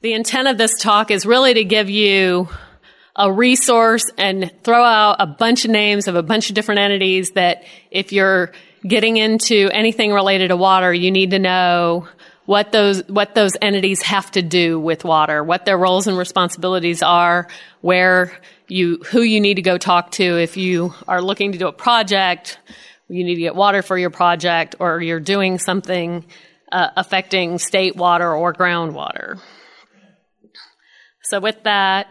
The intent of this talk is really to give you a resource and throw out a bunch of names of a bunch of different entities that if you're getting into anything related to water, you need to know what those entities have to do with water, what their roles and responsibilities are, who you need to go talk to if you are looking to do a project, you need to get water for your project, or you're doing something affecting state water or groundwater. So with that,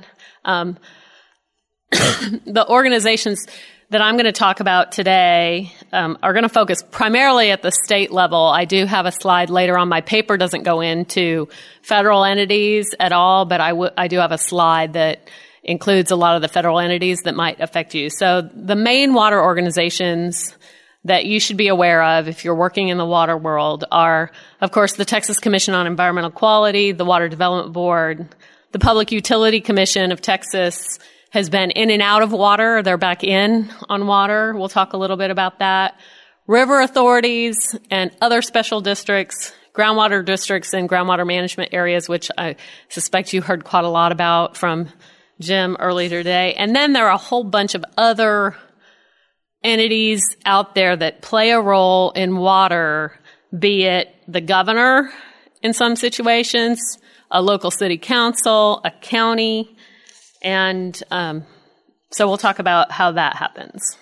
the organizations that I'm going to talk about today are going to focus primarily at the state level. I do have a slide later on. My paper doesn't go into federal entities at all, but I do have a slide that includes a lot of the federal entities that might affect you. So the main water organizations that you should be aware of if you're working in the water world are, of course, the Texas Commission on Environmental Quality, the Water Development Board, the Public Utility Commission of Texas has been in and out of water. They're back in on water. We'll talk a little bit about that. River authorities and other special districts, groundwater districts and groundwater management areas, which I suspect you heard quite a lot about from Jim earlier today. And then there are a whole bunch of other entities out there that play a role in water, be it the governor in some situations, a local city council, a county, and so we'll talk about how that happens.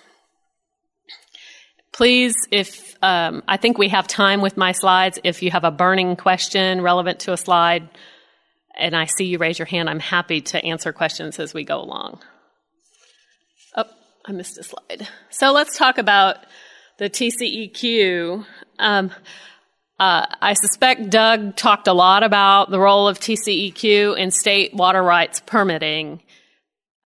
Please, if I think we have time with my slides, if you have a burning question relevant to a slide, and I see you raise your hand, I'm happy to answer questions as we go along. Oh, I missed a slide. So let's talk about the TCEQ. I suspect Doug talked a lot about the role of TCEQ in state water rights permitting.